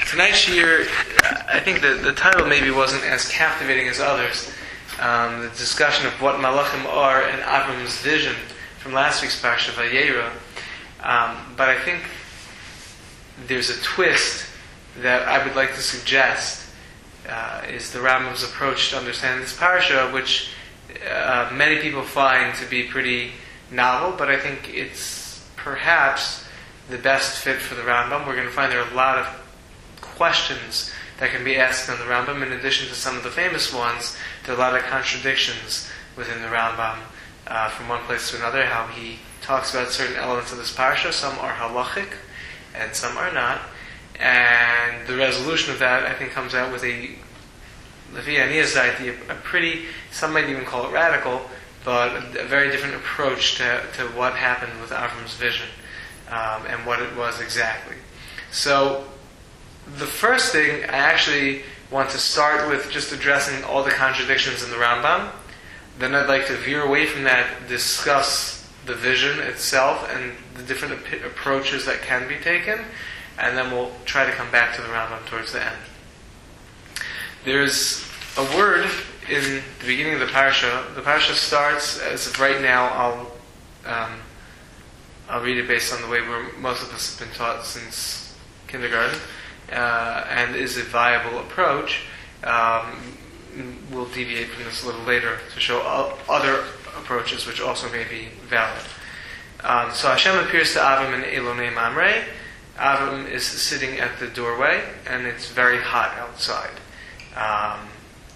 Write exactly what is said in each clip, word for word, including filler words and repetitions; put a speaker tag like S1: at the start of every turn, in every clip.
S1: tonight's shiur, I think the, the title maybe wasn't as captivating as others. Um, the discussion of what Malachim are and Avram's vision from last week's Parsha Vayera. Um, but I think there's a twist that I would like to suggest uh, is the Rambam's approach to understanding this Parsha, which uh, many people find to be pretty novel, but I think it's perhaps the best fit for the Rambam. We're going to find there are a lot of questions that can be asked on the Rambam. In addition to some of the famous ones, there are a lot of contradictions within the Rambam uh, from one place to another, how he talks about certain elements of this parsha. Some are halachic and some are not. And the resolution of that, I think, comes out with a Levi Aniya's idea, a pretty, some might even call it radical, but a very different approach to, to what happened with Avram's vision um, and what it was exactly. So, the first thing I actually want to start with just addressing all the contradictions in the Rambam. Then I'd like to veer away from that, discuss the vision itself and the different ap- approaches that can be taken, and then we'll try to come back to the Rambam towards the end. There's a word in the beginning of the parsha. The parsha starts, as of right now, I'll um, I'll read it based on the way where most of us have been taught since kindergarten. Uh, and is a viable approach. Um, we'll deviate from this a little later to show o- other approaches which also may be valid. Um, so Hashem appears to Avram in Elonei Mamre. Avram is sitting at the doorway, and it's very hot outside. Um,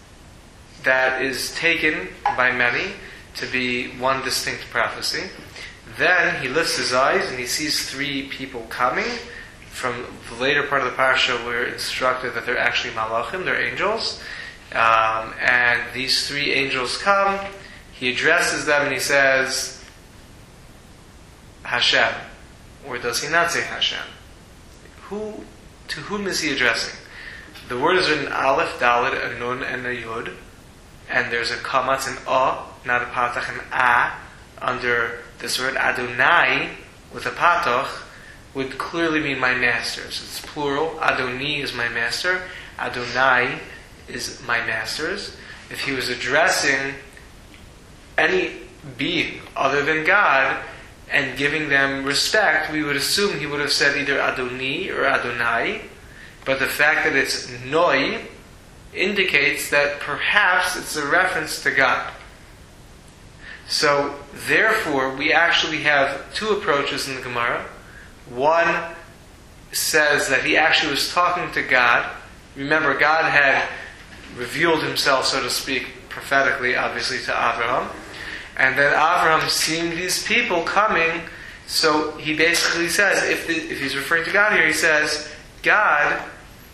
S1: that is taken by many to be one distinct prophecy. Then he lifts his eyes and he sees three people coming. From the later part of the parsha, we're instructed that they're actually malachim, they're angels. Um, and these three angels come, he addresses them and he says, Hashem. Or does he not say Hashem? Who, to whom is he addressing? The word is written Aleph, Dalet, a Nun, and a Yud. And there's a kamatz, an A, not a patach, an A, under this word Adonai, with a patach, would clearly mean my masters. It's plural. Adoni is my master. Adonai is my masters. If he was addressing any being other than God and giving them respect, we would assume he would have said either Adoni or Adonai. But the fact that it's Noi indicates that perhaps it's a reference to God. So, therefore, we actually have two approaches in the Gemara. One says that he actually was talking to God. Remember, God had revealed himself, so to speak, prophetically, obviously, to Avraham. And then Avraham, seeing these people coming, so he basically says, if the, if he's referring to God here, he says, God,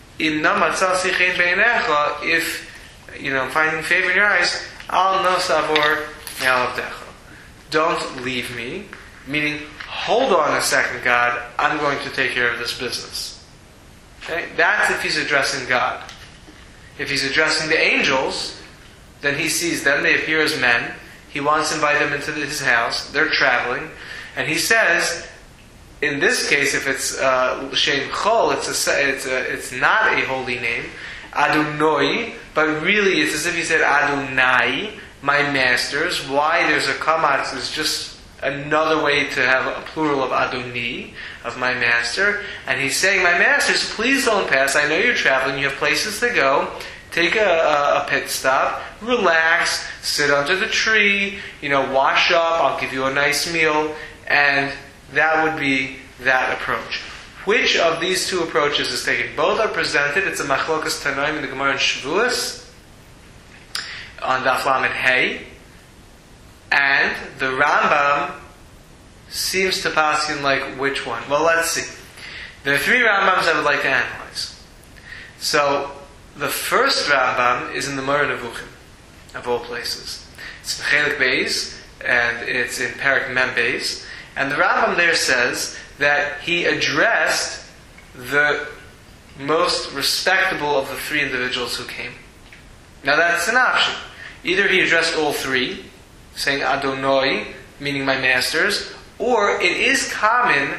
S1: if, you know, finding favor in your eyes, al no savor me'alavdecha. Don't leave me, meaning, hold on a second, God, I'm going to take care of this business. Okay? That's if he's addressing God. If he's addressing the angels, then he sees them, they appear as men, he wants to invite them into his house, they're traveling, and he says, in this case, if it's uh, Shem Chol, it's, a, it's, a, it's not a holy name, Adonai, but really it's as if he said Adonai, my masters. Why there's a kamatz is just another way to have a plural of Adoni, of my master. And he's saying, my masters, please don't pass. I know you're traveling, you have places to go. Take a, a, a pit stop, relax, sit under the tree, you know, wash up, I'll give you a nice meal. And that would be that approach. Which of these two approaches is taken? Both are presented. It's a machlokas tanoim in the Gemara in Shavuos, on Daf Lamed Hey. And the Rambam seems to pass in like which one? Well, let's see. There are three Rambams I would like to analyze. So, the first Rambam is in the Moreh Nevuchim, of all places. It's in Chelik Beis, and it's in Perek Mem Beis. And the Rambam there says that he addressed the most respectable of the three individuals who came. Now that's an option. Either he addressed all three, saying Adonai, meaning my masters, or it is common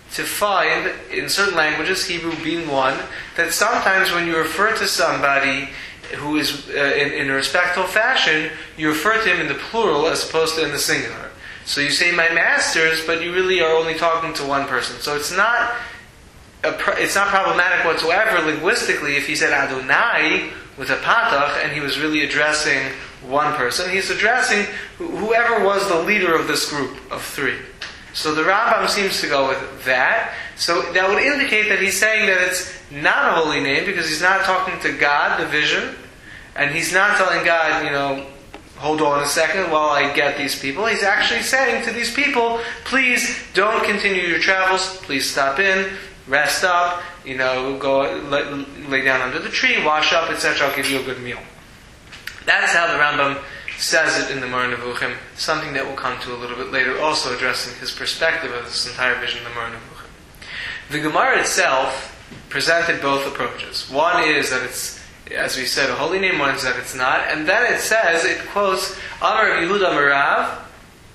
S1: to find, in certain languages, Hebrew being one, that sometimes when you refer to somebody who is uh, in, in a respectful fashion, you refer to him in the plural as opposed to in the singular. So you say my masters, but you really are only talking to one person. So it's not a, it's not problematic whatsoever linguistically if he said Adonai with a patach and he was really addressing one person. He's addressing whoever was the leader of this group of three. So the Rambam seems to go with that. So that would indicate that he's saying that it's not a holy name because he's not talking to God, the vision, and he's not telling God, you know, hold on a second while I get these people. He's actually saying to these people, please don't continue your travels, please stop in, rest up, you know, go lay, lay down under the tree, wash up, et cetera. I'll give you a good meal. That's how the Rambam says it in the Moreh Nevuchim, something that we'll come to a little bit later, also addressing his perspective of this entire vision in the Moreh Nevuchim. The Gemara itself presented both approaches. One is that it's, as we said, a holy name, one is that it's not, and then it says, it quotes, Amar Yehuda Amar Rav.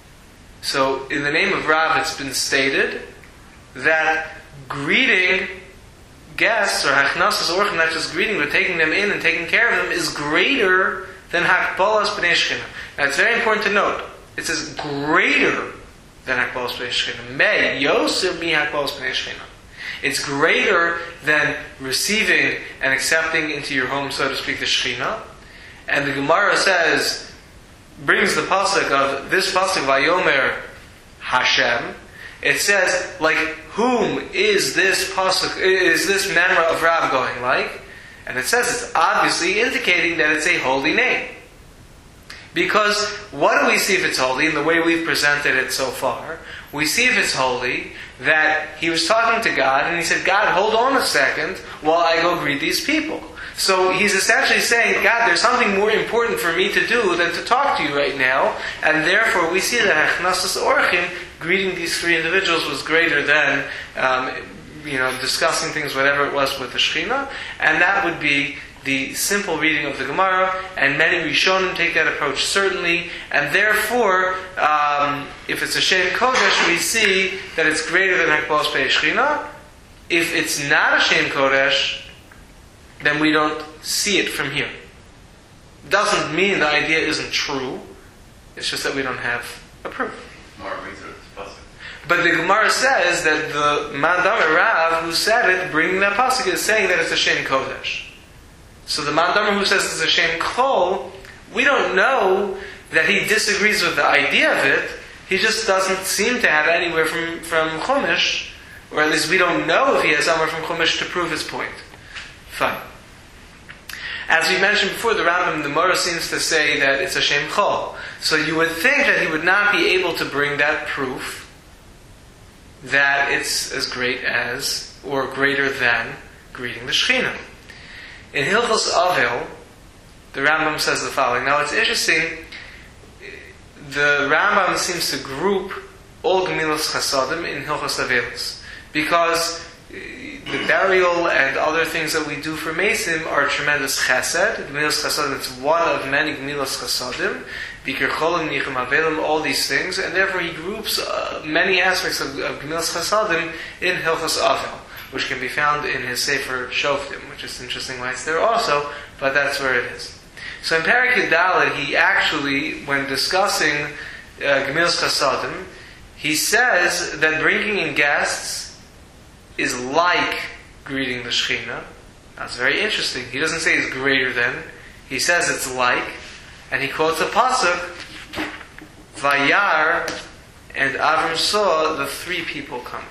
S1: So, in the name of Rav, it's been stated that greeting guests, or hachnasas orchim, not just greeting, but taking them in and taking care of them, is greater than hakbalas b'nei shechina. Now, it's very important to note, it says greater than hakbalas b'nei shechina. Me yoser mi hakbalas b'nei shechina. It's greater than receiving and accepting into your home, so to speak, the Shekhinah. And the Gemara says, brings the pasuk of this pasuk, Vayomer Hashem. It says, like, whom is this pasuk, is this memra of Rav going like? And it says it's obviously indicating that it's a holy name. Because what do we see if it's holy in the way we've presented it so far? We see if it's holy that he was talking to God and he said, God, hold on a second while I go greet these people. So he's essentially saying, God, there's something more important for me to do than to talk to you right now. And therefore we see that Hachnasas Orchim, greeting these three individuals, was greater than um, you know, discussing things, whatever it was, with the Shekhinah. And that would be the simple reading of the Gemara, and many Rishonim take that approach certainly, and therefore, um, if it's a Shem Kodesh, we see that it's greater than Hakbalas B'nei Shechina. If it's not a Shem Kodesh, then we don't see it from here. Doesn't mean the idea isn't true, it's just that we don't have a proof. But the Gemara says that the Mandam Rav who said it, bringing that pasuk, is saying that it's a Shem Kodesh. So the Mandam who says it's a Shem Kol, we don't know that he disagrees with the idea of it. He just doesn't seem to have anywhere from, from Chumash, or at least we don't know if he has somewhere from Chumash to prove his point. Fine. As we mentioned before, the Rambam, the Moreh, seems to say that it's a Shem Kol. So you would think that he would not be able to bring that proof that it's as great as, or greater than, greeting the Shekhinah. In Hilchos Avil, the Rambam says the following. Now it's interesting, the Rambam seems to group all Gemilas Chasadim in Hilchos Avilos, because the burial and other things that we do for Mesim are tremendous chesed. Gemilas Chasadim, it's one of many Gemilas Chasadim, Bikir Cholim, Nichum Avelim, all these things, and therefore he groups uh, many aspects of, of Gemilas Chasadim in Hilchos Avil, which can be found in his Sefer Shoftim, which is interesting why it's there also, but that's where it is. So in Perek Yudaled, he actually, when discussing uh, Gemilas Chasadim, he says that bringing in guests is like greeting the Shekhinah. That's very interesting. He doesn't say it's greater than, he says it's like, and he quotes a pasuk, Vayar, and Avram saw the three people coming.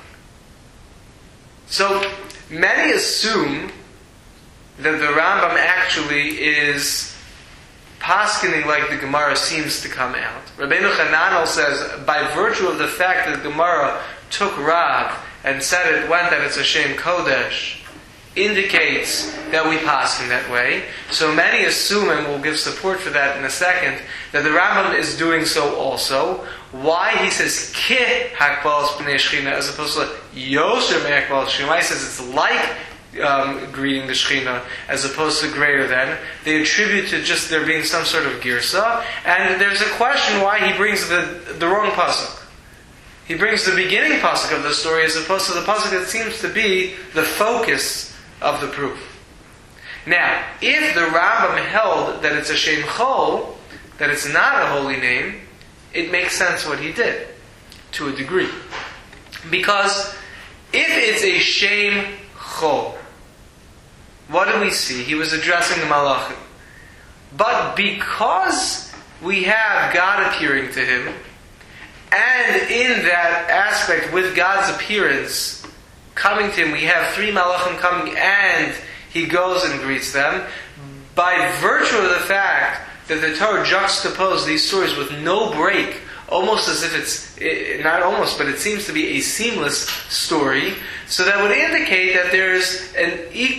S1: So, many assume that the Rambam actually is paskening like the Gemara seems to come out. Rabbeinu Chananel says, by virtue of the fact that the Gemara took Rav and said it went that it's a Shem Kodesh, indicates that we pasken that way. So many assume, and we'll give support for that in a second, that the Rambam is doing so also. Why he says ki hakbalas b'nei Shechina as opposed to yoser me hakbalas Shechina? Why he says it's like um, greeting the Shechina as opposed to greater than? They attribute to just there being some sort of girsa, and there's a question why he brings the the wrong pasuk. he brings the beginning pasuk of the story as opposed to the pasuk that seems to be the focus of the proof. Now, if the Rambam held that it's a Shem Chol, that it's not a holy name, it makes sense what he did, to a degree. Because if it's a Shem Chol, what do we see? He was addressing the Malachim. But because we have God appearing to him, and in that aspect, with God's appearance coming to him, we have three Malachim coming, and he goes and greets them. By virtue of the fact that the Torah juxtaposed these stories with no break, almost as if it's, not almost, but it seems to be a seamless story, so that would indicate that there's an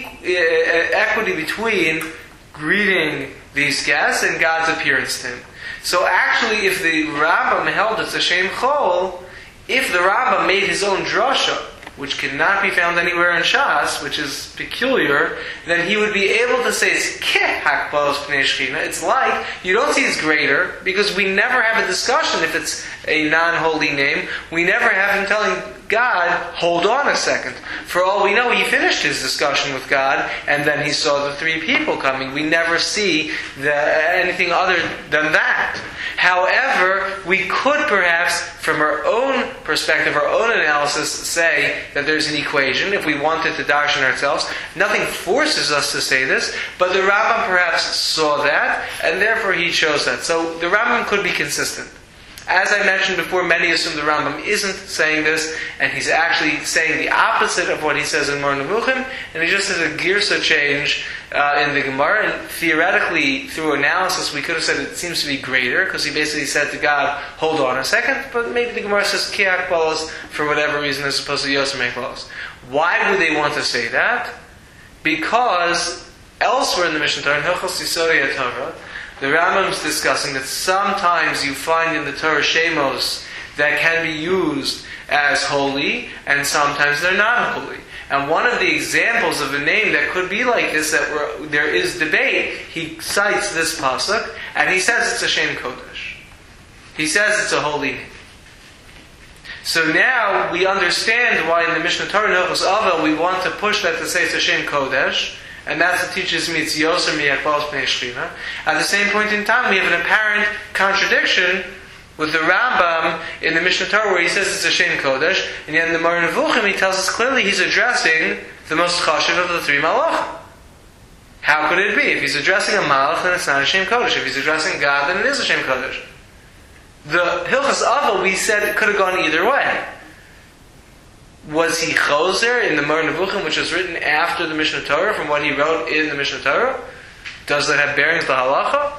S1: equity between greeting these guests and God's appearance to him. So actually, if the Rambam held it's a Shem Chol, if the Rambam made his own drasha, which cannot be found anywhere in Shas, which is peculiar, then he would be able to say it's Keh Hakbalos Pnei Shechina. It's like, you don't see it's greater, because we never have a discussion if it's a non-holy name. We never have him telling God, hold on a second. For all we know, he finished his discussion with God, and then he saw the three people coming. We never see the, anything other than that. However, we could perhaps, from our own perspective, our own analysis, say that there's an equation, if we wanted to darshan ourselves. Nothing forces us to say this, but the Rambam perhaps saw that, and therefore he chose that. So the Rambam could be consistent. As I mentioned before, many assume the Rambam isn't saying this, and he's actually saying the opposite of what he says in Moreh Nevuchim, and he just has a girsa change uh, in the Gemara. And theoretically, through analysis, we could have said it seems to be greater, because he basically said to God, hold on a second, but maybe the Gemara says Ki Hakbalos for whatever reason as opposed to Yosem Hakbalos. Why would they want to say that? Because elsewhere in the Mishnah Torah, in Hilchos Yisodei HaTorah, the Rambam's discussing that sometimes you find in the Torah Shemos that can be used as holy, and sometimes they're not holy. And one of the examples of a name that could be like this, that we're, there is debate, he cites this pasuk, and he says it's a Shem Kodesh. He says it's a holy name. So now we understand why in the Mishnah Torah Hilchos Avos we want to push that to say it's a Shem Kodesh. And that's what teaches me it's Yoser Mi Hakbalos Pnei Shechina. At the same point in time, we have an apparent contradiction with the Rambam in the Mishnah Torah where he says it's a Shem Kodesh, and yet in the Moreh Nevuchim he tells us clearly he's addressing the most chashuv of the three Malachim. How could it be? If he's addressing a Malach, then it's not a Shem Kodesh. If he's addressing God, then it is a Shem Kodesh. The Hilchos Avos, we said it could have gone either way. Was he choser in the Moreh Nevuchim, which was written after the Mishnah Torah, from what he wrote in the Mishnah Torah? Does that have bearings to halacha?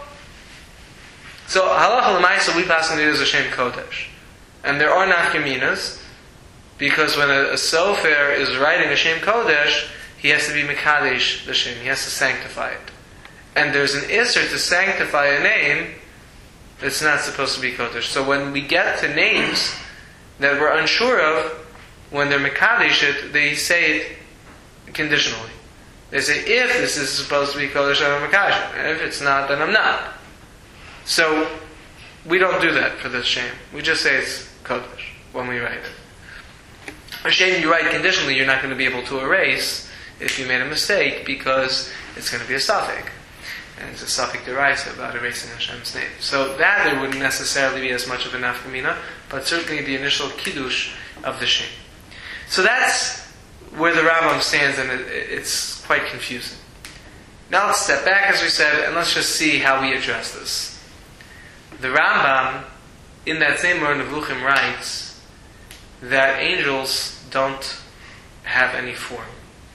S1: So halacha l'maisa we pass on it as a Shem Kodesh, and there are nafkaminas, because when a, a sofer is writing a Shem Kodesh, he has to be mekadesh the Shem, he has to sanctify it, and there's an isser to sanctify a name that's not supposed to be Kodesh. So when we get to names that we're unsure of, when they're Mekadesh it, they say it conditionally. They say, if this is supposed to be Kodesh, I'm Mekadesh. And if it's not, then I'm not. So, we don't do that for this Shem. We just say it's Kodesh when we write it. A Shem you write conditionally, you're not going to be able to erase if you made a mistake, because it's going to be a suffix. And it's a suffix deraisa about erasing Hashem's name. So that there wouldn't necessarily be as much of a nafkamina, but certainly the initial kiddush of the Shem. So that's where the Rambam stands, and it, it's quite confusing. Now let's step back, as we said, and let's just see how we address this. The Rambam, in that same Moreh Nevuchim, writes that angels don't have any form.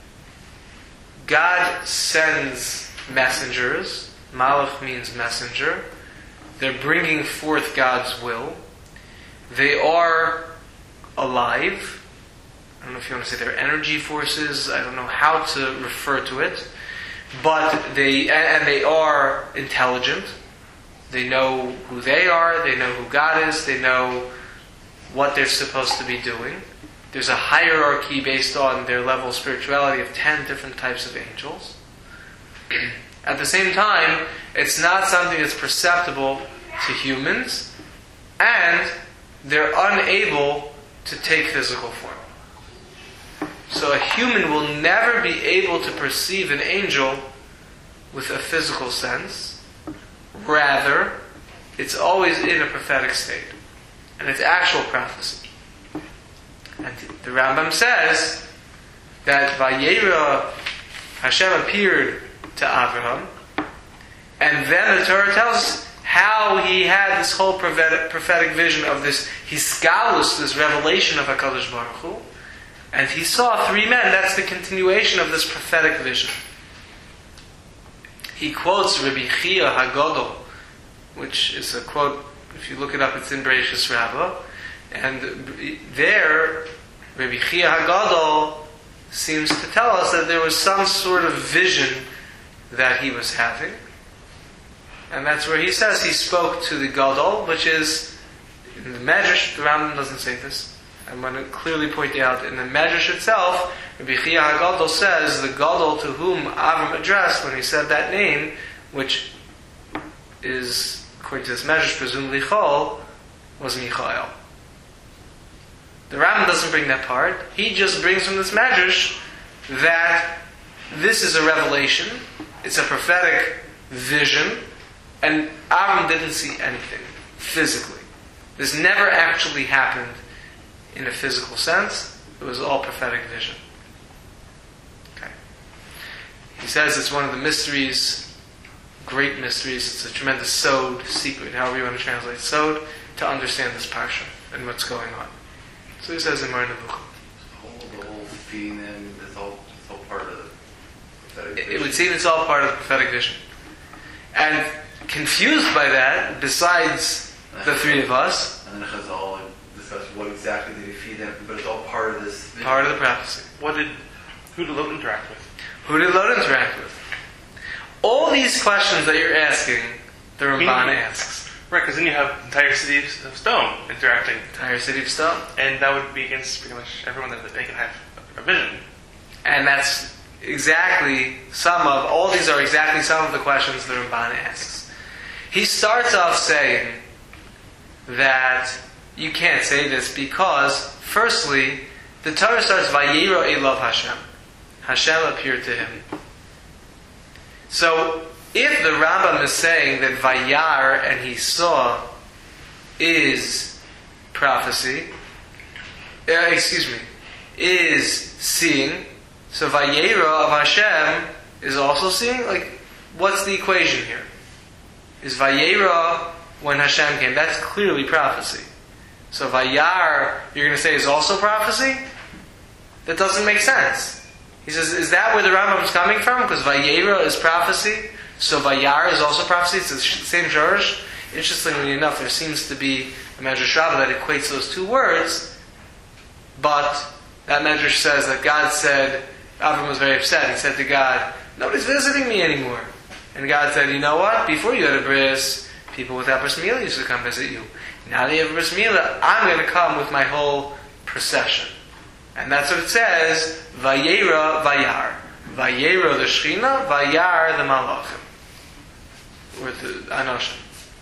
S1: God sends messengers. Malach means messenger. They're bringing forth God's will. They are alive. I don't know if you want to say they're energy forces. I don't know how to refer to it. But they, and they are intelligent. They know who they are. They know who God is. They know what they're supposed to be doing. There's a hierarchy based on their level of spirituality of ten different types of angels. At the same time, it's not something that's perceptible to humans, and they're unable to take physical form. So a human will never be able to perceive an angel with a physical sense. Rather, it's always in a prophetic state. And it's actual prophecy. And the Rambam says that Vayera, Hashem appeared to Avraham, and then the Torah tells us how he had this whole prophetic, prophetic vision of this Hisgalus, this revelation of HaKadosh Baruch Hu, and he saw three men. That's the continuation of this prophetic vision. He quotes Rabbi Chia HaGadol, which is a quote, if you look it up, it's in Bereishis Rabbah, and there, Rabbi Chia HaGadol seems to tell us that there was some sort of vision that he was having. And that's where he says he spoke to the Gadol, which is, in the Medrash, the Rambam doesn't say this. I'm going to clearly point out, in the Medrash itself, Rabbi Chia HaGadol says, the Gadol to whom Avram addressed when he said that name, which is, according to this Medrash, presumably Chol, was Michael. The Rambam doesn't bring that part. He just brings from this Medrash that this is a revelation, it's a prophetic vision, and Avram didn't see anything physically. This never actually happened in a physical sense. It was all prophetic vision. Okay. He says it's one of the mysteries, great mysteries. It's a tremendous sod, secret, however you want to translate sod, to understand this parsha and what's going on. So he says in Mar Nevuchah.
S2: The whole feeding them, it's all, it's all part of the prophetic vision.
S1: It, it would seem it's all part of the prophetic vision. And confused by that, besides the three of us,
S2: and then Chazal discuss what exactly did he feed them, but it's all part of this vision.
S1: Part of the prophecy.
S3: What did, who did Lot interact with?
S1: Who did Lot interact with? All these questions that you're asking, the Ramban asks.
S3: Right, because then you have the entire city of stone interacting.
S1: Entire city of stone.
S3: And that would be against pretty much everyone that they can have a vision.
S1: And that's exactly some of, all these are exactly some of the questions the Ramban asks. He starts off saying that you can't say this because, firstly, the Torah starts, Vayera Elav Hashem. Hashem appeared to him. So, if the Rambam is saying that Vayar and he saw is prophecy, uh, excuse me, is seeing, so Vayera of Hashem is also seeing? Like, what's the equation here? Is Vayera when Hashem came? That's clearly prophecy. So Vayar, you're going to say, is also prophecy? That doesn't make sense. He says, is that where the Rambam is coming from? Because Vayera is prophecy, so Vayar is also prophecy. It's the same Shorish. Interestingly enough, there seems to be a Medrash Rabbah that equates those two words, but that Medrash says that God said, Avram was very upset. He said to God, nobody's visiting me anymore. And God said, you know what? Before you had a bris, people without bris milah used to come visit you. Now that you have a bris milah, I'm going to come with my whole procession. And that's what it says, Vayera Vayar. Vayera the Shechina, Vayar the Malachim. Or the Anoshim.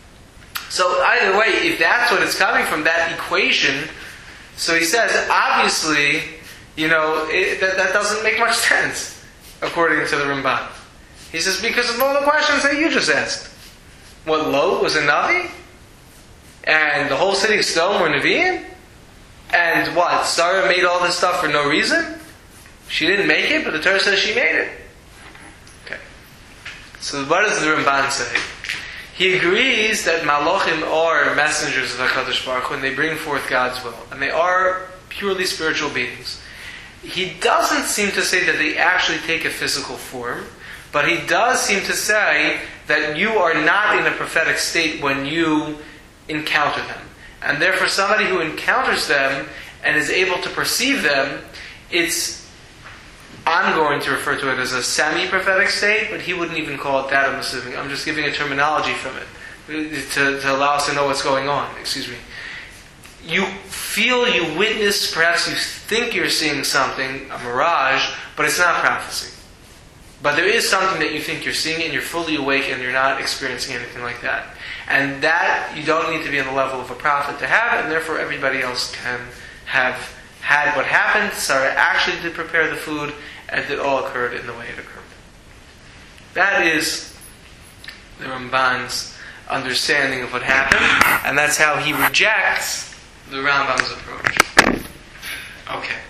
S1: So either way, if that's what it's coming from, that equation, so he says, obviously, you know, it, that, that doesn't make much sense, according to the Ramban. He says, because of all the questions that you just asked. What, Lot was a Navi? And the whole city of stone were Nevi'im? And what, Sarah made all this stuff for no reason? She didn't make it, but the Torah says she made it. Okay. So what does the Ramban say? He agrees that Malachim are messengers of HaKadosh Baruch Hu, and they bring forth God's will. And they are purely spiritual beings. He doesn't seem to say that they actually take a physical form, but he does seem to say that you are not in a prophetic state when you encounter them. And therefore somebody who encounters them and is able to perceive them, it's, I'm going to refer to it as a semi-prophetic state, but he wouldn't even call it that. I'm assuming. I'm just giving a terminology from it to, to allow us to know what's going on. Excuse me. You feel, you witness, perhaps you think you're seeing something, a mirage, but it's not prophecy. But there is something that you think you're seeing and you're fully awake and you're not experiencing anything like that. And that you don't need to be on the level of a prophet to have, and therefore everybody else can have had what happened. Sarah actually did prepare the food, and it all occurred in the way it occurred. That is the Ramban's understanding of what happened, and that's how he rejects the Rambam's approach. Okay.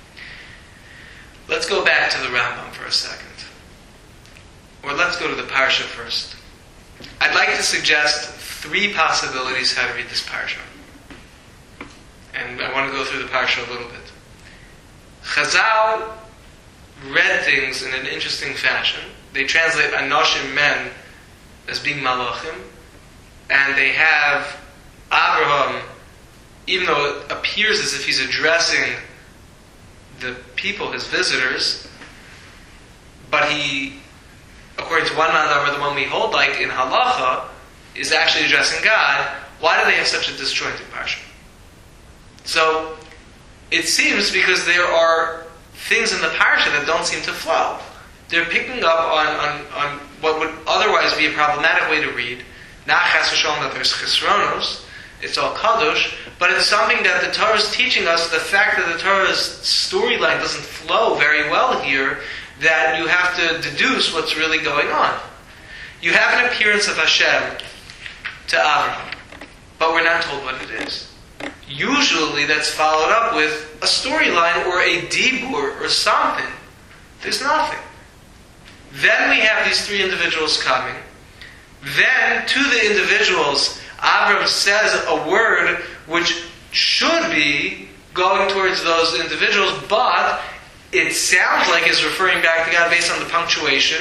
S1: Let's go back to the Rambam for a second. Or let's go to the Parsha first. I'd like to suggest three possibilities how to read this Parsha. And I want to go through the Parsha a little bit. Chazal read things in an interesting fashion. They translate Anoshim, men, as being Malachim, and they have Abraham, even though it appears as if he's addressing the people, his visitors, but he, according to one manner, the one we hold like in Halacha, is actually addressing God. Why do they have such a disjointed parsha? So, it seems because there are things in the parsha that don't seem to flow. They're picking up on, on, on what would otherwise be a problematic way to read. Not chas v'shalom that there's chesronos, it's all kadosh, but it's something that the Torah is teaching us, the fact that the Torah's storyline doesn't flow very well here, that you have to deduce what's really going on. You have an appearance of Hashem to Abraham, but we're not told what it is. Usually that's followed up with a storyline or a dibur or something. There's nothing. Then we have these three individuals coming. Then to the individuals, Abraham says a word which should be going towards those individuals, but it sounds like it's referring back to God based on the punctuation,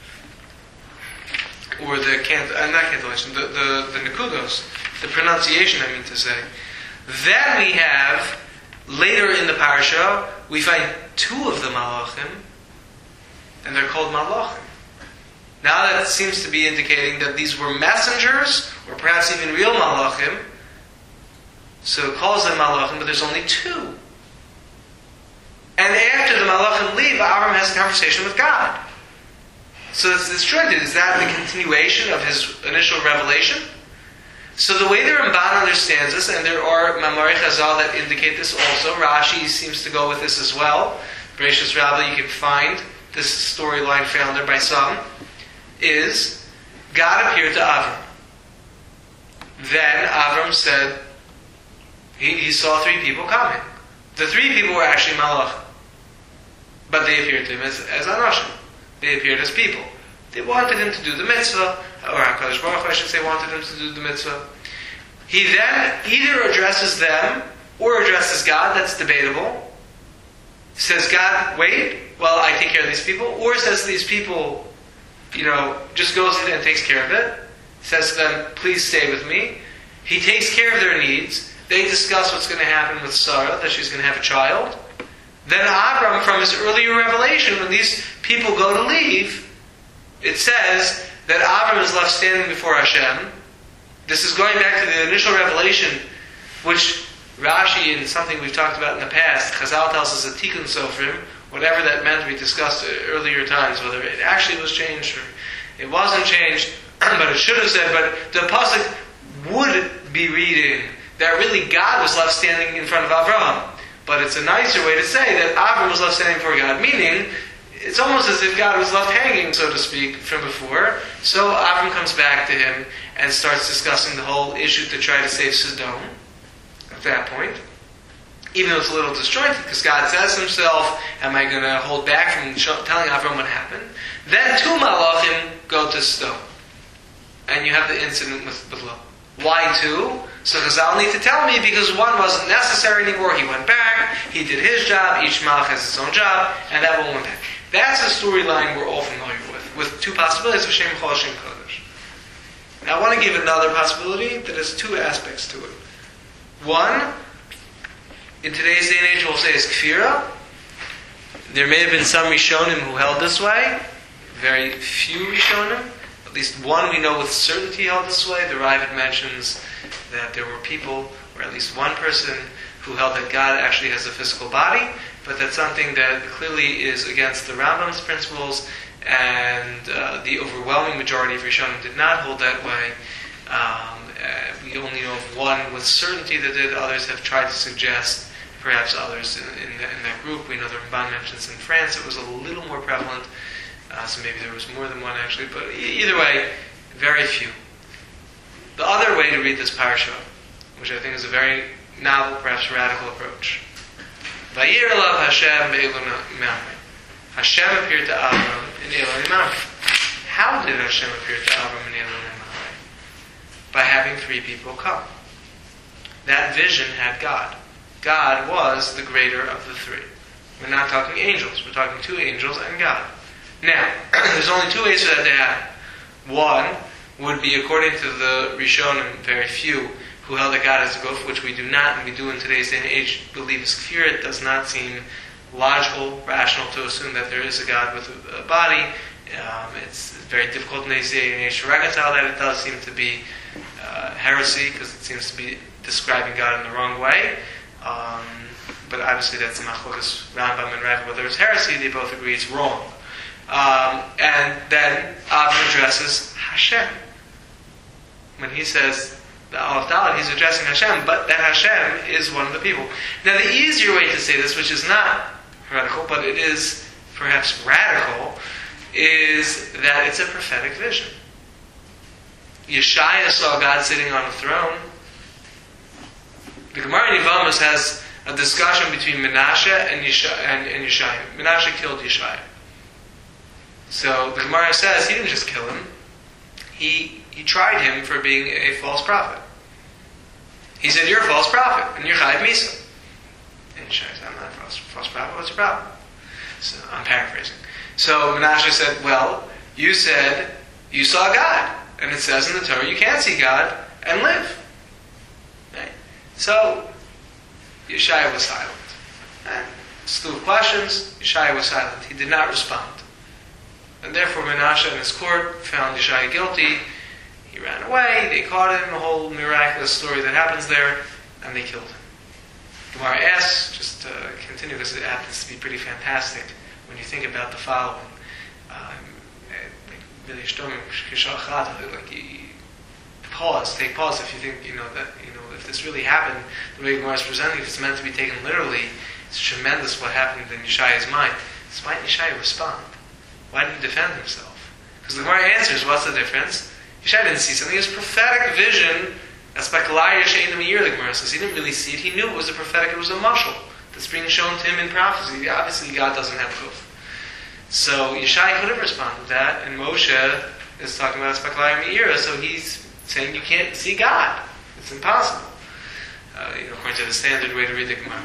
S1: or the, cant- uh, not cantillation, the, the, the nekudos, the pronunciation, I mean to say. Then we have, later in the parsha, we find two of the malachim, and they're called malachim. Now that seems to be indicating that these were messengers, or perhaps even real malachim. So it calls them malachim, but there's only two. And after the malachim leave, Avram has a conversation with God. So it's disjointed. Is that the continuation of his initial revelation? So the way the Ramban understands this, and there are Mamari Chazal that indicate this also, Rashi seems to go with this as well. Bereshis Rabbah, you can find this storyline found there by some, is God appeared to Avram. Then Avram said, he, he saw three people coming. The three people were actually Malach, but they appeared to him as, as Anoshim. They appeared as people. They wanted him to do the mitzvah, or HaKadosh Baruch Hu, I should say, wanted him to do the mitzvah. He then either addresses them or addresses God. That's debatable. Says, God, wait, while I take care of these people. Or says to these people, you know, just goes in and takes care of it. Says to them, please stay with me. He takes care of their needs. They discuss what's going to happen with Sarah, that she's going to have a child. Then Abram, from his earlier revelation, when these people go to leave, it says that Abram is left standing before Hashem. This is going back to the initial revelation, which Rashi, and something we've talked about in the past, Chazal tells us a tikkun sofrim, whatever that meant, we discussed earlier times, whether it actually was changed or it wasn't changed, but it should have said, but the pasuk would be reading that really God was left standing in front of Avraham. But it's a nicer way to say that Avram was left standing before God, meaning it's almost as if God was left hanging, so to speak, from before. So Avram comes back to him and starts discussing the whole issue to try to save Sodom at that point. Even though it's a little disjointed, because God says himself, am I going to hold back from telling Avram what happened? Then two malachim go to Sodom. And you have the incident with, with Lot. Why two? So Chazal need to tell me, because one wasn't necessary anymore. He went back, he did his job, each malach has its own job, and that one went back. That's a storyline we're all familiar with, with two possibilities of Shem Chol, Shem Kodesh. Now I want to give another possibility that has two aspects to it. One, in today's day and age, we'll say is Kfira. There may have been some Rishonim who held this way, very few Rishonim. At least one we know with certainty held this way. The Ravid mentions that there were people, or at least one person, who held that God actually has a physical body, but that's something that clearly is against the Rambam's principles, and uh, the overwhelming majority of Rishonim did not hold that way. Um, uh, we only know of one with certainty that did. Others have tried to suggest perhaps others in, in, the, in that group. We know the Ramban mentions in France it was a little more prevalent, uh, so maybe there was more than one actually, but e- either way, very few. The other way to read this parasha, which I think is a very novel, perhaps radical approach. Vayir elav Hashem be'ilun Mamre. Hashem appeared to Avram in Elon Mamre. How did Hashem appear to Avram in Elon Mamre? By having three people come. That vision had God. God was the greater of the three. We're not talking angels. We're talking two angels and God. Now, there's only two ways for that to happen. One would be, according to the Rishonim, very few, who held that God is a guf, which we do not, and we do in today's day and age, believe is kfir. It does not seem logical, rational to assume that there is a God with a, a body. Um, it's very difficult in today's day and age to reconcile that. It does seem to be uh, heresy, because it seems to be describing God in the wrong way. Um, but obviously that's the machlokas Rambam and Rav. Whether it's heresy, they both agree it's wrong. Um, and then Avram addresses Hashem. When he says the Aleph Dalet, he's addressing Hashem, but that Hashem is one of the people. Now the easier way to say this, which is not heretical, but it is perhaps radical, is that it's a prophetic vision. Yeshaya saw God sitting on a throne. The Gemara in Yevamos has a discussion between Menashe and Yeshaya. And, and Yeshaya. Menashe killed Yeshaya. So the Gemara says he didn't just kill him. He he tried him for being a false prophet. He said, "You're a false prophet, and you're Chayav Misa." And Yeshaya said, "I'm not a false, false prophet. What's your problem?" So I'm paraphrasing. So Menashe said, "Well, you said you saw God, and it says in the Torah you can't see God and live." Right? So Yeshaya was silent. And slew of questions. Yeshaya was silent. He did not respond. And therefore Menashe and his court found Yeshaya guilty. He ran away, they caught him, a whole miraculous story that happens there, and they killed him. Gemara asks, just to continue, because it happens to be pretty fantastic when you think about the following. Um, like you pause, take pause if you think, you know, that, you know, if this really happened, the way Gemara is presenting, if it's meant to be taken literally, it's tremendous what happened in Yeshaya's mind. So why didn't Yeshaya respond? Why didn't he defend himself? Because the Gemara answers, what's the difference? Yeshaya didn't see something. It was prophetic vision. That's by Kalai Yeshayim the year, the Gemara says. He didn't really see it. He knew it was a prophetic, it was a mashal that's being shown to him in prophecy. Obviously, God doesn't have proof. So Yeshaya could have responded to that, and Moshe is talking about Speklai Meira, so he's saying you can't see God. It's impossible. Uh, you know, according to the standard way to read the Gemara.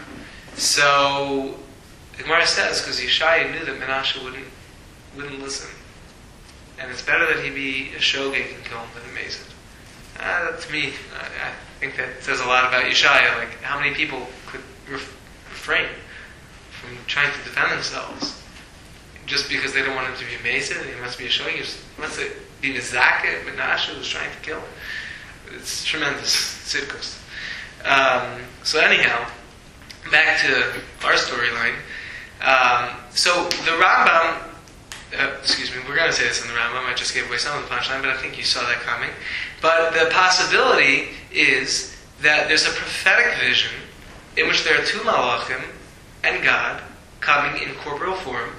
S1: So the Gemara says, because Yeshaya knew that Menashe wouldn't wouldn't listen. And it's better that he be a shogeg and kill him than a mazid. Uh, to me, I, I think that says a lot about Yeshaya. Like, how many people could ref- refrain from trying to defend themselves just because they don't want him to be a mazid? He must be a shogeg. He must be Mizakeh, Menashe who's trying to kill him. It's tremendous. Tzidkos. Um, so anyhow, back to our storyline. Um, so the Rambam, uh, excuse me, we're going to say this in the Rambam, I just gave away some of the punchline, but I think you saw that coming. But the possibility is that there's a prophetic vision in which there are two malachim and God coming in corporeal form,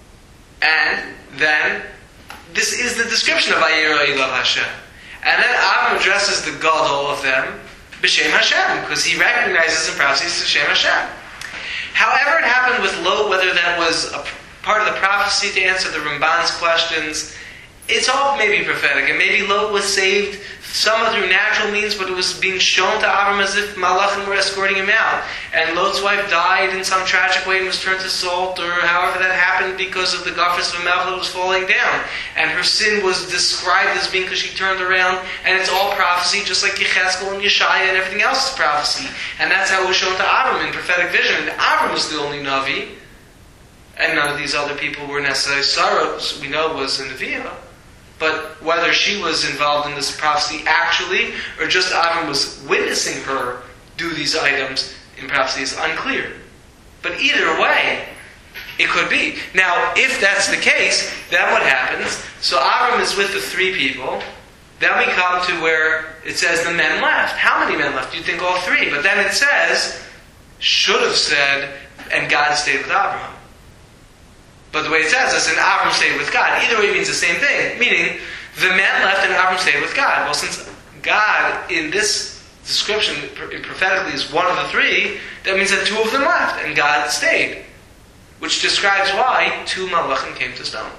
S1: and then this is the description of Vayira Ilav Hashem. And then Avram addresses the gadol of them b'Shem Hashem, because he recognizes in prophecy it's Shem Hashem. However it happened with Lot, whether that was a part of the prophecy to answer the Ramban's questions, it's all maybe prophetic, and maybe Lot was saved some through natural means, but it was being shown to Avram as if Malachim were escorting him out. And Lot's wife died in some tragic way and was turned to salt, or however that happened because of the guffers of Malach that was falling down. And her sin was described as being because she turned around, and it's all prophecy, just like Yechezkel and Yeshaya and everything else is prophecy. And that's how it was shown to Avram in prophetic vision. And Avram was the only Navi, and none of these other people were necessarily Sarah, we know was in Neviah. But whether she was involved in this prophecy actually, or just Avram was witnessing her do these items in prophecy is unclear. But either way, it could be. Now, if that's the case, then what happens? So Avram is with the three people. Then we come to where it says the men left. How many men left? You'd think all three. But then it says, should have said, and God stayed with Abraham. But the way it says is, and Abraham stayed with God. Either way means the same thing. Meaning, the man left and Abraham stayed with God. Well, since God, in this description, prophetically is one of the three, that means that two of them left, and God stayed. Which describes why two malachim came to stone.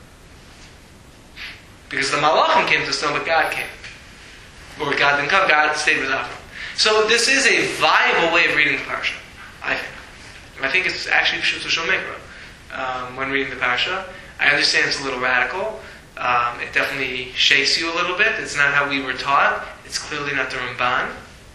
S1: Because the malachim came to stone, but God came. Or God didn't come, God stayed with Abraham. So this is a viable way of reading the parsha, I think. I think it's actually Pshuto Shel Mikra. Um, when reading the parsha, I understand it's a little radical. Um, it definitely shakes you a little bit. It's not how we were taught. It's clearly not the Ramban.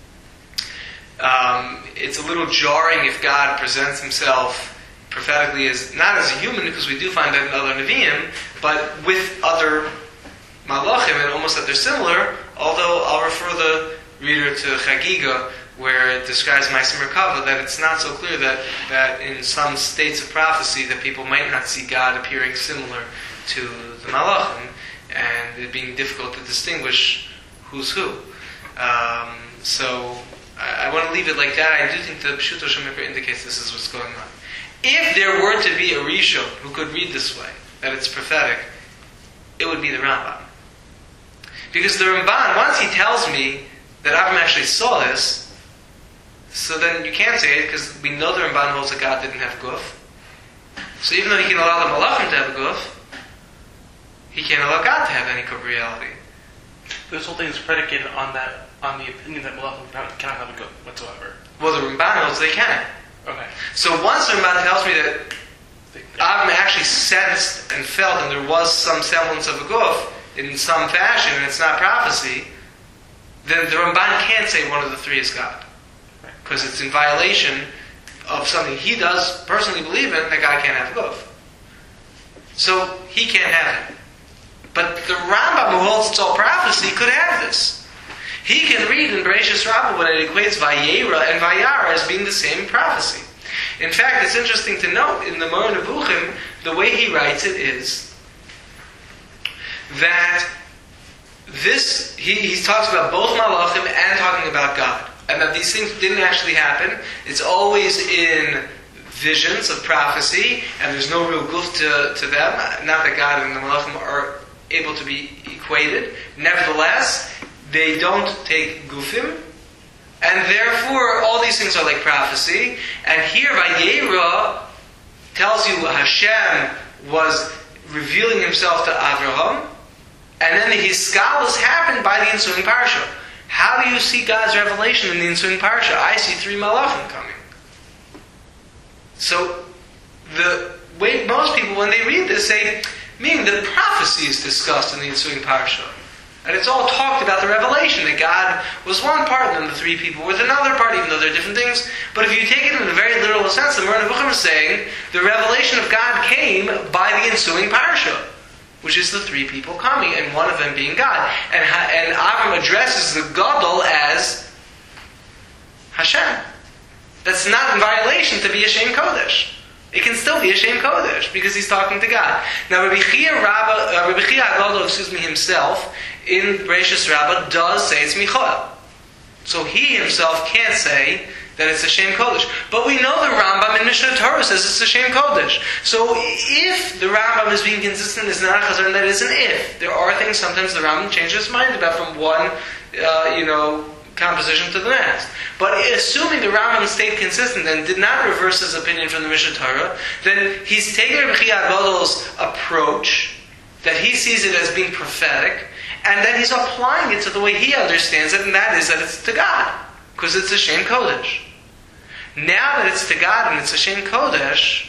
S1: Um, it's a little jarring if God presents himself prophetically as, not as a human, because we do find that in other Nevi'im, but with other Malachim, and almost that they're similar, although I'll refer the reader to Chagiga, where it describes Ma'aseh Merkava, that it's not so clear that, that in some states of prophecy that people might not see God appearing similar to the Malachim, and it being difficult to distinguish who's who. Um, so I, I want to leave it like that. I do think the Pshuto Shel Mikra indicates this is what's going on. If there were to be a Rishon who could read this way, that it's prophetic, it would be the Rambam. Because the Ramban, once he tells me that Avram actually saw this, so then you can't say it, because we know the Ramban holds that God didn't have guf. So even though he can allow the Malachim to have a guf, he can't allow God to have any corporeality.
S3: This whole thing is predicated on that, on the opinion that Malachim cannot have a guf whatsoever.
S1: Well, the Ramban holds they can.
S3: Okay.
S1: So once the Ramban tells me that Avram actually sensed and felt, and there was some semblance of a guf in some fashion, and it's not prophecy, then the Ramban can't say one of the three is God. Because it's in violation of something he does personally believe in, that God can't have a guf. So he can't have it. But the Rambam, who holds it's all prophecy, could have this. He can read in Bereshis Rabbah when it equates Vayera and Vayara as being the same prophecy. In fact, it's interesting to note in the Moreh Nevuchim, the way he writes it is that this, he, he talks about both Malachim and talking about God. And that these things didn't actually happen. It's always in visions of prophecy, and there's no real guf to, to them. Not that God and the Malachim are able to be equated. Nevertheless, they don't take gufim, and therefore all these things are like prophecy. And here, Vayera tells you Hashem was revealing himself to Avraham, and then the Hiskalos happened by the ensuing parsha. How do you see God's revelation in the ensuing parsha? I see three malachim coming. So, the way most people, when they read this, say, meaning the prophecy is discussed in the ensuing parsha. And it's all talked about the revelation, that God was one part, and the three people were another part, even though they're different things. But if you take it in a very literal sense, the Moreh Nevuchim is saying, the revelation of God came by the ensuing parsha, which is the three people coming, and one of them being God. And, and Avram addresses the Gadol as Hashem. That's not in violation to be a Shem Kodesh. It can still be a Shem Kodesh, because he's talking to God. Now, Rabbi Chia uh, Rabbi Chia HaGadol, excuse me, himself, in Bereshis Rabbah, does say it's Michael. So he himself can't say that it's a Shem Kodesh. But we know the Rambam in Mishnah Torah says it's a Shem Kodesh. So if the Rambam is being consistent, it's not a chazar, and that is an if. There are things sometimes the Rambam changes his mind about from one, uh, you know, composition to the next. But assuming the Rambam stayed consistent and did not reverse his opinion from the Mishnah Torah, then he's taking Rabbi Chia HaGadol's approach, that he sees it as being prophetic, and then he's applying it to the way he understands it, and that is that it's to God, because it's a Shem Kodesh. Now that it's to God and it's a Shem Kodesh,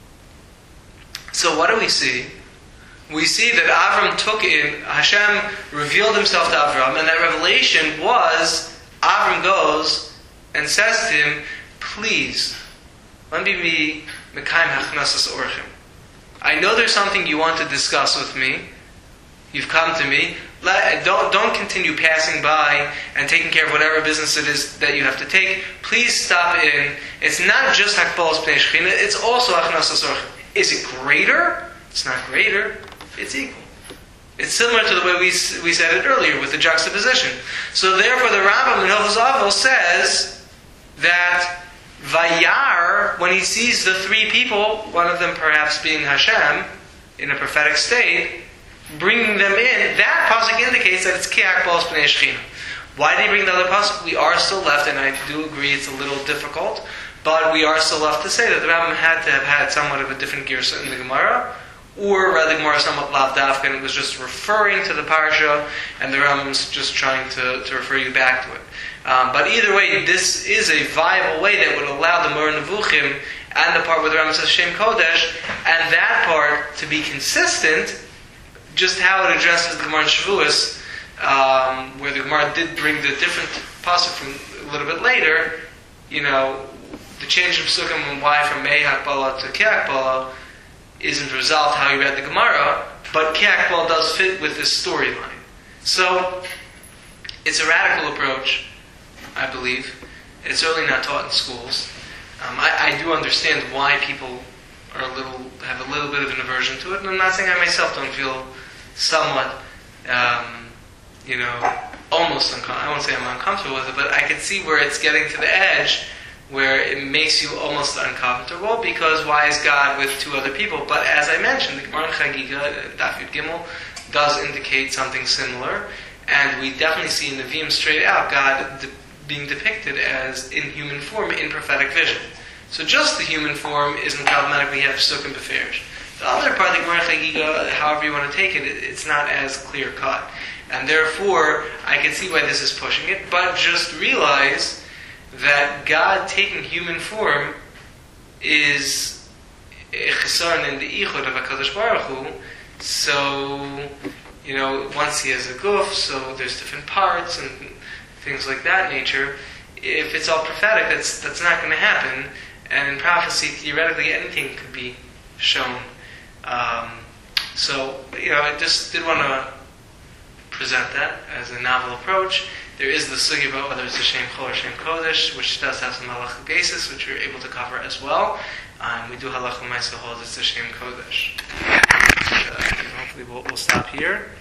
S1: so what do we see? We see that Avram took in, Hashem revealed himself to Avram, and that revelation was, Avram goes and says to him, please, let me be Mekayim Hachnasas Orchim. I know there's something you want to discuss with me. You've come to me. Let, don't, don't continue passing by and taking care of whatever business it is that you have to take. Please stop in. It's not just Hakbalas Pnei Shechina, it's also Hachnasas Orchim. Is it greater? It's not greater. It's equal. It's similar to the way we we said it earlier with the juxtaposition. So therefore the Rambam in Hilchos Avos says that Vayar, when he sees the three people, one of them perhaps being Hashem, in a prophetic state, bringing them in, that pasuk indicates that it's Ki'ak Bos B'nei Shechina. Why did he bring the other pasuk? We are still left, and I do agree it's a little difficult, but we are still left to say that the Rambam had to have had somewhat of a different girsa in the Gemara, or rather the Gemara somewhat lav dafka, and it was just referring to the parsha, and the Rambam's just trying to, to refer you back to it. Um, but either way, this is a viable way that would allow the Moreh Nevuchim and the part where the Rambam says Shem Kodesh, and that part to be consistent, just how it addresses the Gemara in Shavuos, um, where the Gemara did bring the different pasuk from a little bit later, you know, the change of psukim and why from Mei Hakbala to Ki Hakbala isn't resolved how you read the Gemara, but Ki Hakbala does fit with this storyline. So, it's a radical approach, I believe. It's certainly not taught in schools. Um, I, I do understand why people are a little have a little bit of an aversion to it, and I'm not saying I myself don't feel somewhat, um, you know, almost uncomfortable. I won't say I'm uncomfortable with it, but I can see where it's getting to the edge where it makes you almost uncomfortable, because why is God with two other people? But as I mentioned, the Gemara in Chagiga, Daf Yud Gimel, does indicate something similar, and we definitely see in the Nevi'im straight out God de- being depicted as in human form in prophetic vision. So just the human form isn't problematic when you have Psukim Beferish. The other part, the Gemara Chagiga, however you want to take it, it's not as clear cut. And therefore, I can see why this is pushing it, but just realize that God taking human form is a chesaron in the ichud of HaKadosh Baruch Hu. So, you know, once he has a guf, so there's different parts and things like that nature. If it's all prophetic, that's that's not going to happen. And in prophecy, theoretically, anything could be shown. Um, so, you know, I just did want to present that as a novel approach. There is the sugi about whether it's a Shem Chol or Shem Kodesh, which does have some halacha basis, which we're able to cover as well. Um, we do halacha ma'aseh holds it's a Shem Kodesh. And, uh, hopefully we'll, we'll stop here.